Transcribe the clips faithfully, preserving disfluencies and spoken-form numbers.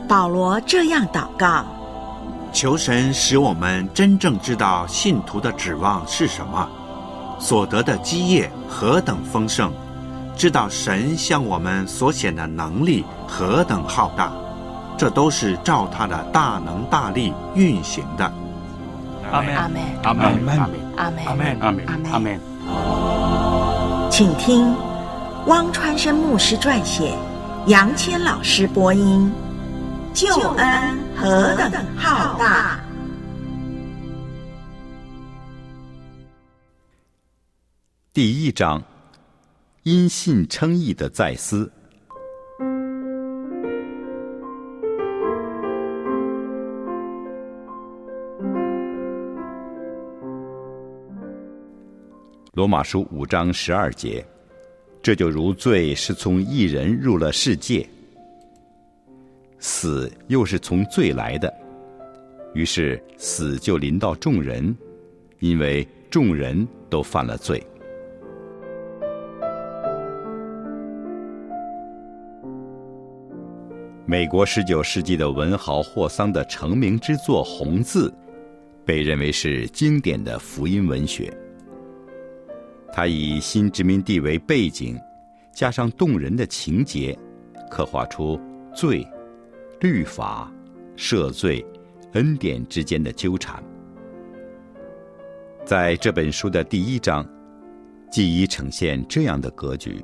保罗这样祷告： 求神使我们真正知道信徒的指望是什么，所得的基业何等丰盛，知道神向我们所显的能力何等浩大，这都是照他的大能大力运行的。 阿们，阿们， 阿们，阿们， 阿们， 阿们，阿们，阿们。 请听汪川生牧师撰写，杨谦老师播音。救恩何等浩大！ 第一章，因信称义的再思。罗马书五章十二节，这就如罪是从一人入了世界，死又是从罪来的，于是死就临到众人，因为众人都犯了罪。美国十九世纪的文豪霍桑的成名之作《红字》，被认为是经典的福音文学。他以新殖民地为背景，加上动人的情节，刻画出罪、律法、赦罪、恩典之间的纠缠。在这本书的第一章，即已呈现这样的格局：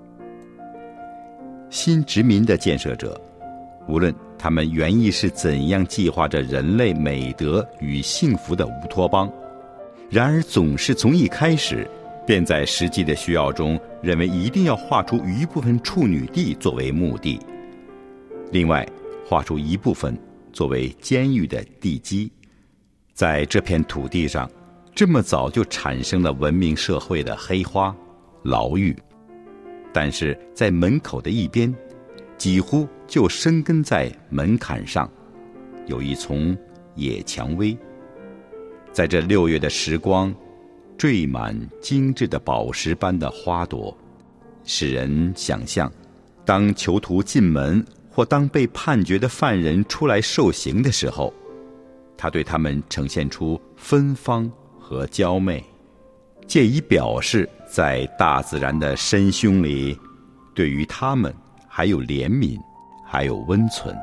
新殖民的建设者，无论他们原意是怎样计划着人类美德与幸福的乌托邦，然而总是从一开始便在实际的需要中认为一定要划出一部分处女地作为墓地，另外划出一部分作为监狱的地基。在这片土地上，这么早就产生了文明社会的黑花牢狱，但是在门口的一边，几乎就生根在门槛上，有一丛野蔷薇。在这六月的时光，缀满精致的宝石般的花朵，使人想象，当囚徒进门，或当被判决的犯人出来受刑的时候，他对他们呈现出芬芳和娇媚，借以表示在大自然的深胸里，对于他们还有怜悯，还有温存。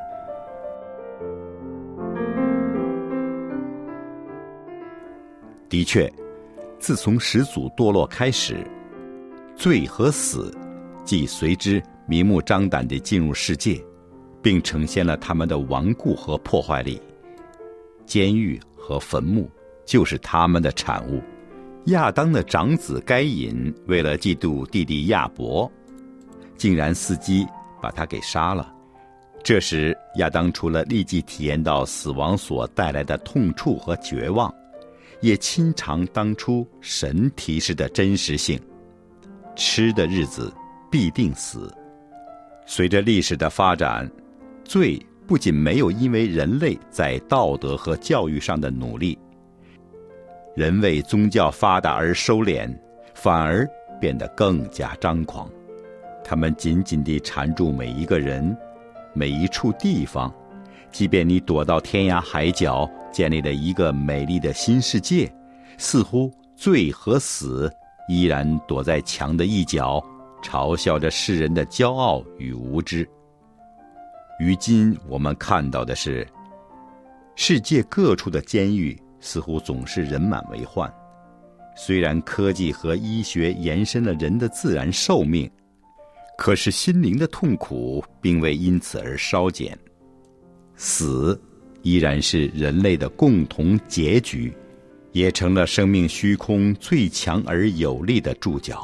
的确，自从始祖堕落开始，罪和死既随之明目张胆地进入世界，并呈现了他们的顽固和破坏力。监狱和坟墓就是他们的产物。亚当的长子该隐为了嫉妒弟弟亚伯，竟然伺机把他给杀了。这时亚当除了立即体验到死亡所带来的痛楚和绝望，也亲尝当初神提示的真实性：吃的日子必定死。随着历史的发展，罪不仅没有因为人类在道德和教育上的努力，人为宗教发达而收敛，反而变得更加张狂。他们紧紧地缠住每一个人，每一处地方，即便你躲到天涯海角，建立了一个美丽的新世界，似乎罪和死依然躲在墙的一角，嘲笑着世人的骄傲与无知。如今我们看到的是，世界各处的监狱似乎总是人满为患。虽然科技和医学延伸了人的自然寿命，可是心灵的痛苦并未因此而稍减。死依然是人类的共同结局，也成了生命虚空最强而有力的注脚。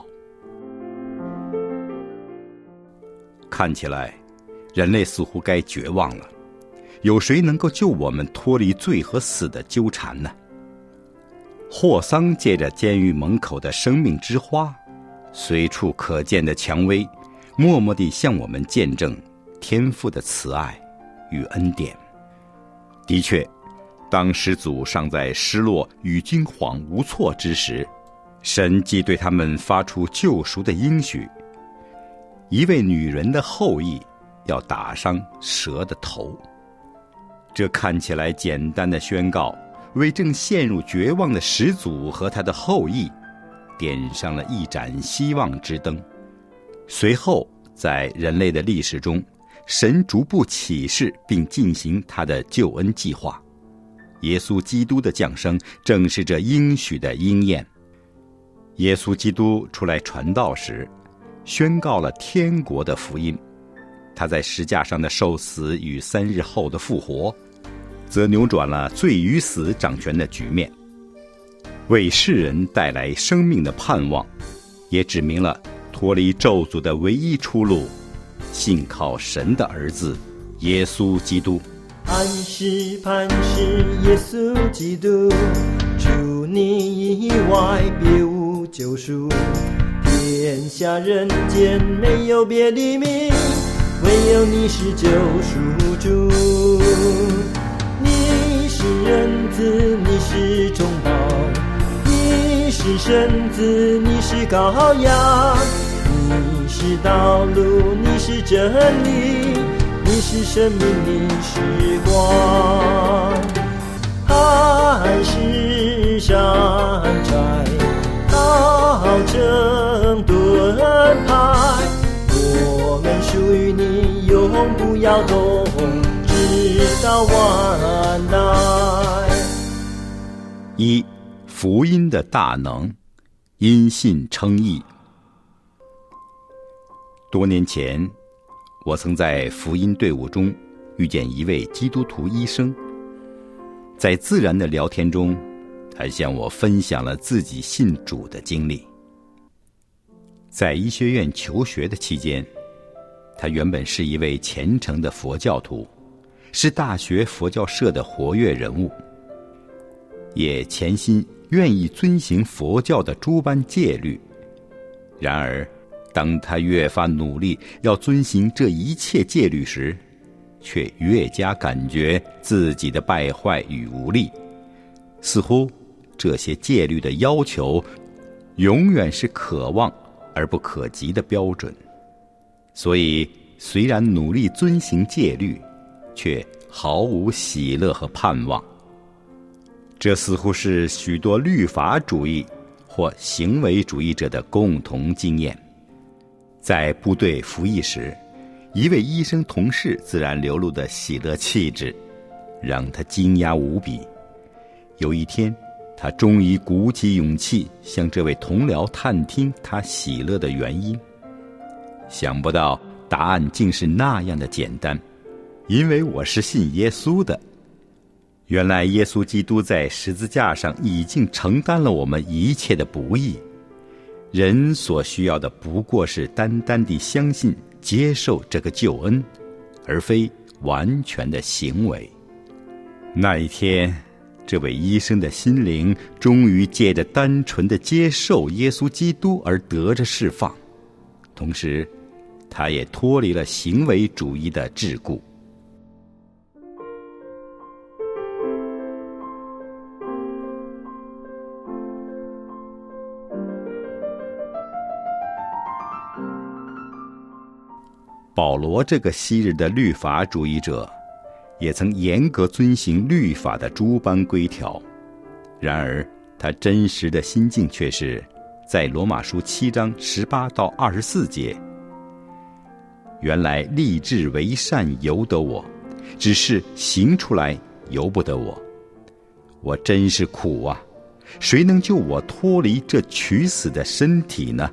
看起来人类似乎该绝望了，有谁能够救我们脱离罪和死的纠缠呢？霍桑借着监狱门口的生命之花，随处可见的蔷薇，默默地向我们见证天父的慈爱与恩典。的确，当始祖尚在失落与惊惶无措之时，神既对他们发出救赎的应许，一位女人的后裔要打伤蛇的头， 这看起来简单的宣告，为正陷入绝望的始祖和他的后裔点上了一盏希望之灯。随后在人类的历史中，神逐步启示并进行他的救恩计划。耶稣基督的降生正是这应许的应验。耶稣基督出来传道时，宣告了天国的福音。他在十架上的受死与三日后的复活，则扭转了罪与死掌权的局面，为世人带来生命的盼望，也指明了脱离咒诅的唯一出路，信靠神的儿子耶稣基督。 磐石磐石耶稣基督，除你以外别无救赎，天下人间没有别的名，唯有你是救赎主。你是人子，你是中保，你是神子，你是羔羊，你是道路，你是真理，你是生命，你是光。磐石山寨，道成盾牌，我们属于你，永不摇动，直到万代。 一、福音的大能，因信称义。多年前，我曾在福音队伍中遇见一位基督徒医生，在自然的聊天中，他向我分享了自己信主的经历。在医学院求学的期间，他原本是一位虔诚的佛教徒，是大学佛教社的活跃人物，也潜心愿意遵行佛教的诸般戒律。然而当他越发努力要遵行这一切戒律时，却越加感觉自己的败坏与无力，似乎这些戒律的要求永远是可望而不可及的标准。所以虽然努力遵行戒律，却毫无喜乐和盼望。这似乎是许多律法主义或行为主义者的共同经验。在部队服役时，一位医生同事自然流露的喜乐气质让他惊讶无比。有一天，他终于鼓起勇气向这位同僚探听他喜乐的原因。想不到答案竟是那样的简单，因为我是信耶稣的。原来耶稣基督在十字架上已经承担了我们一切的不义，人所需要的不过是单单地相信接受这个救恩，而非完全的行为。那一天，这位医生的心灵终于借着单纯的接受耶稣基督而得着释放，同时他也脱离了行为主义的桎梏。保罗这个昔日的律法主义者，也曾严格遵行律法的诸般规条。然而他真实的心境却是在罗马书七章十八到二十四节，原来立志为善由得我，只是行出来由不得我。我真是苦啊，谁能救我脱离这取死的身体呢？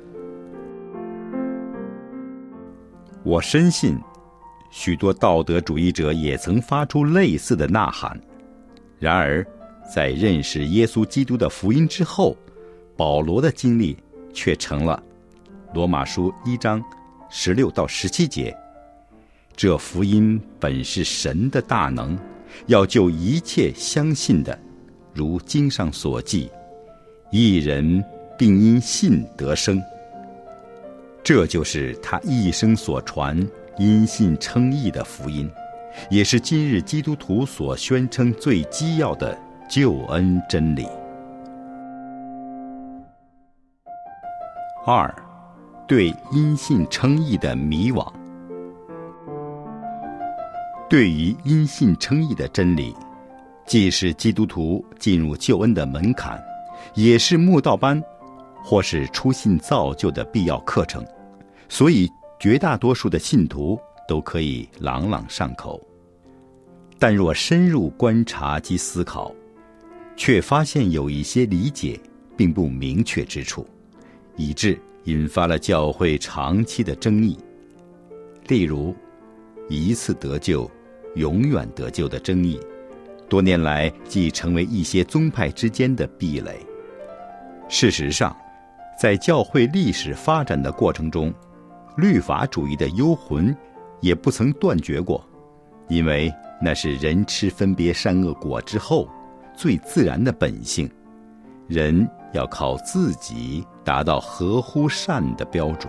我深信许多道德主义者也曾发出类似的呐喊。然而在认识耶稣基督的福音之后，保罗的经历却成了罗马书一章十六到十七节，这福音本是神的大能，要救一切相信的，如经上所记，一人并因信得生。这就是他一生所传因信称义的福音，也是今日基督徒所宣称最基要的救恩真理。二、对因信称义的迷惘。 对于因信称义的真理，既是基督徒进入救恩的门槛，也是慕道班或是初信造就的必要课程，所以绝大多数的信徒都可以朗朗上口。但若深入观察及思考，却发现有一些理解并不明确之处，以致引发了教会长期的争议。例如一次得救永远得救的争议，多年来即成为一些宗派之间的壁垒。事实上，在教会历史发展的过程中，律法主义的幽魂也不曾断绝过，因为那是人吃分别善恶果之后最自然的本性，人要靠自己达到合乎善的标准。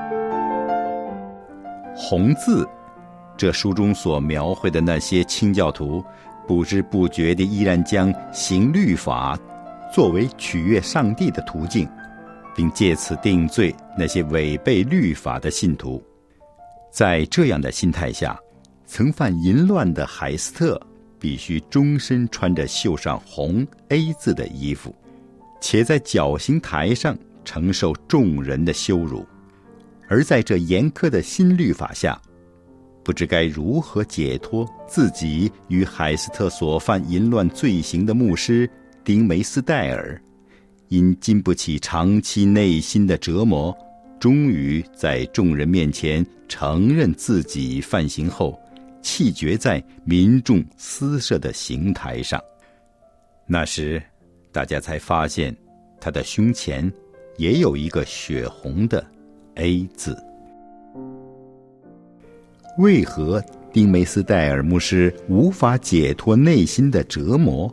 红字这书中所描绘的那些清教徒，不知不觉地依然将行律法作为取悦上帝的途径，并借此定罪那些违背律法的信徒。在这样的心态下，曾犯淫乱的海斯特必须终身穿着绣上红 A 字的衣服，且在绞刑台上承受众人的羞辱。而在这严苛的新律法下，不知该如何解脱自己与海斯特所犯淫乱罪行的牧师丁梅斯戴尔，因经不起长期内心的折磨，终于在众人面前承认自己犯行后，气绝在民众私设的刑台上。那时大家才发现，他的胸前也有一个血红的 A 字。为何丁梅斯戴尔牧师无法解脱内心的折磨？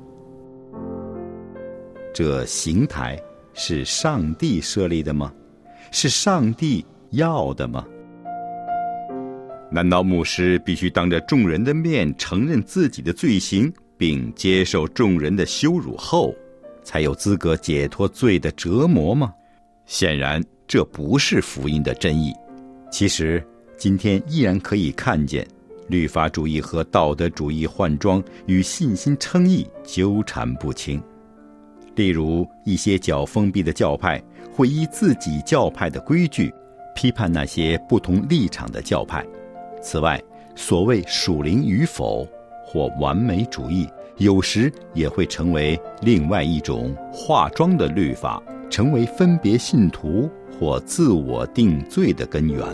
这刑台是上帝设立的吗？是上帝要的吗？难道牧师必须当着众人的面承认自己的罪行，并接受众人的羞辱后，才有资格解脱罪的折磨吗？显然这不是福音的真意。其实今天依然可以看见律法主义和道德主义换装与信心称义纠缠不清。例如一些较封闭的教派会依自己教派的规矩批判那些不同立场的教派。此外，所谓属灵与否或完美主义有时也会成为另外一种化妆的律法，成为分别信徒或自我定罪的根源。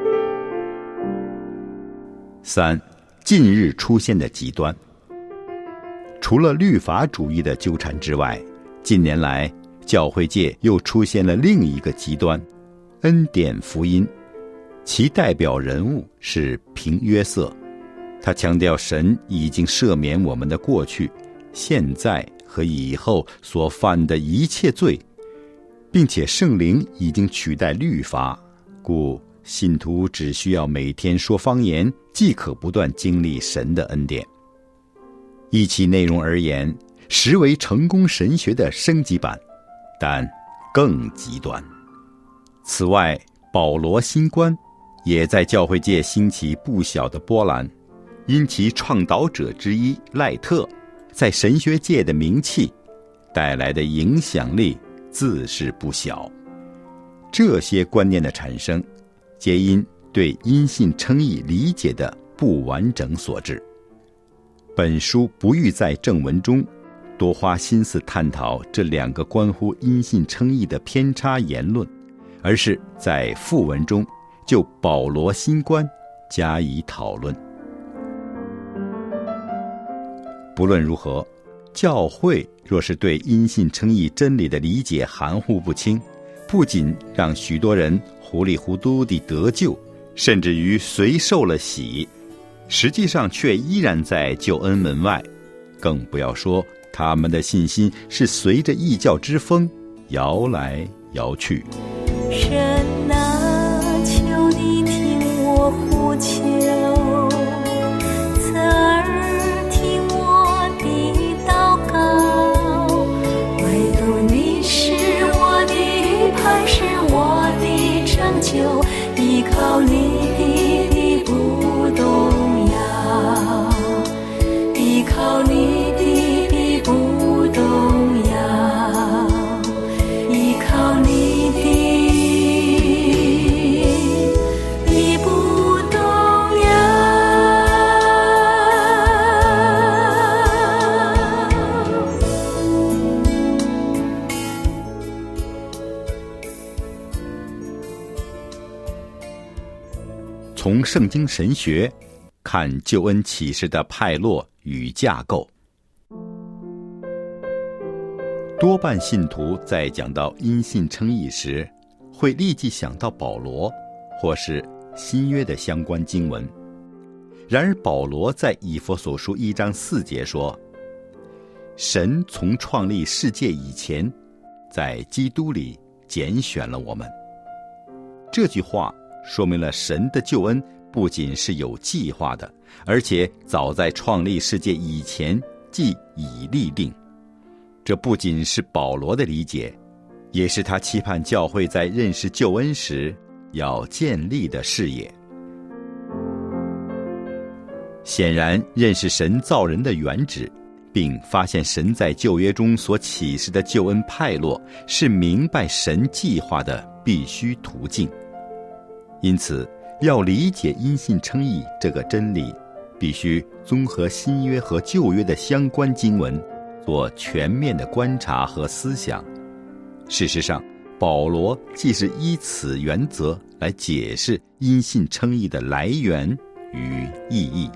三、近日出现的极端。除了律法主义的纠缠之外，近年来教会界又出现了另一个极端，恩典福音。其代表人物是平约瑟，他强调神已经赦免我们的过去、现在和以后所犯的一切罪，并且圣灵已经取代律法，故信徒只需要每天说方言，即可不断经历神的恩典。依其内容而言，实为成功神学的升级版，但更极端。此外，保罗新观也在教会界兴起不小的波澜，因其创导者之一赖特在神学界的名气带来的影响力自是不小。这些观念的产生，皆因对因信称义理解的不完整所致。本书不欲在正文中多花心思探讨这两个关乎因信称义的偏差言论，而是在附文中就保罗新观加以讨论。不论如何，教会若是对因信称义真理的理解含糊不清，不仅让许多人糊里糊涂地得救，甚至于随受了洗，实际上却依然在救恩门外，更不要说他们的信心是随着异教之风摇来摇去。 神啊，求你听我呼求，侧耳听我的祷告，唯独你是我的磐石，我的拯救，依靠你的不动摇。 从圣经神学看救恩启示的派落与架构。多半信徒在讲到因信称义时，会立即想到保罗或是新约的相关经文。然而保罗在以弗所书一章四节说，神从创立世界以前，在基督里拣选了我们。这句话说明了神的救恩不仅是有计划的，而且早在创立世界以前即已立定。这不仅是保罗的理解，也是他期盼教会在认识救恩时要建立的事业。显然，认识神造人的原旨，并发现神在旧约中所启示的救恩派落，是明白神计划的必须途径。因此，要理解因信称义这个真理，必须综合新约和旧约的相关经文，做全面的观察和思想。事实上，保罗既是依此原则来解释因信称义的来源与意义。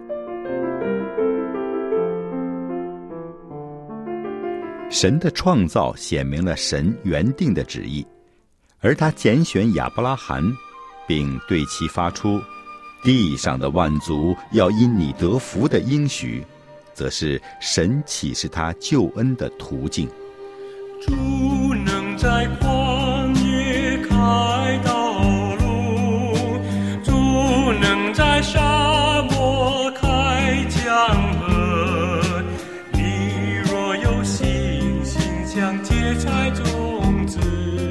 神的创造显明了神原定的旨意，而他拣选亚伯拉罕，并对其发出地上的万族要因你得福的应许，则是神启示他救恩的途径。 主能在旷野开道路，主能在沙漠开江河。你若有信心像芥菜种子，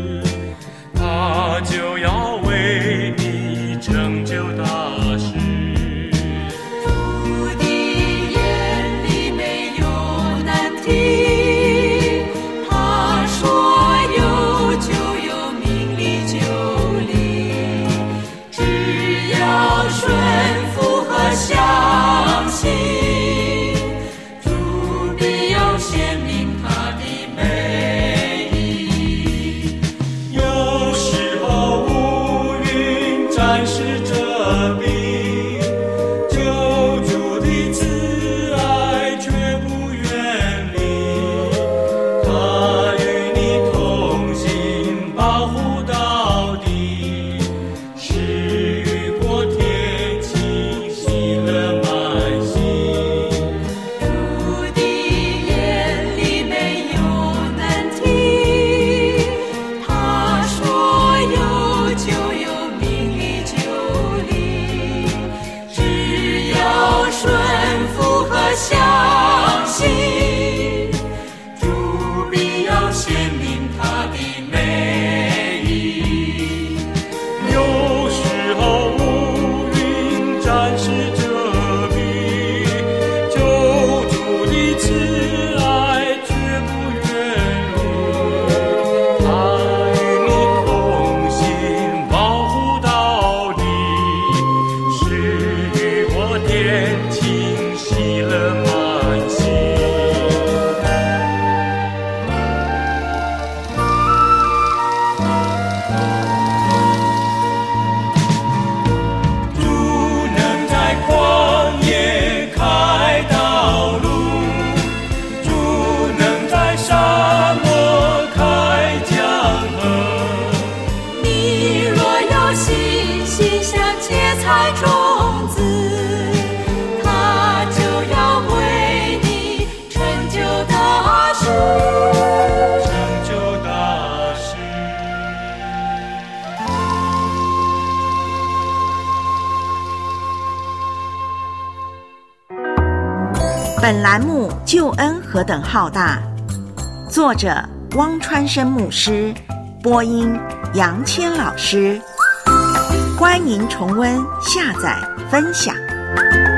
他就要为你成就大事。 主的眼里没有难题，他说有就有，命里就灵，只要顺服和相信，主必要显明他的美意。 有时候乌云暂时遮蔽，救主的慈爱绝不远离，他与你同行，保护到底，是雨过天晴，喜乐满心。 主的眼里没有难题，他说有就有，命里就灵，只要顺服和相信，主必要显明他的美意。 有时候乌云暂时遮蔽，救主的慈爱绝不远离，他与你同行，保护到底，是雨过天晴，喜乐满心。主能在旷野开道路，主能在沙漠开江河。 你若有信心像芥菜种子，他就要为你成就大事。 成就大事。 本栏目救恩何等浩大，作者汪川生牧师，播音杨千老师。欢迎重温、下载、分享。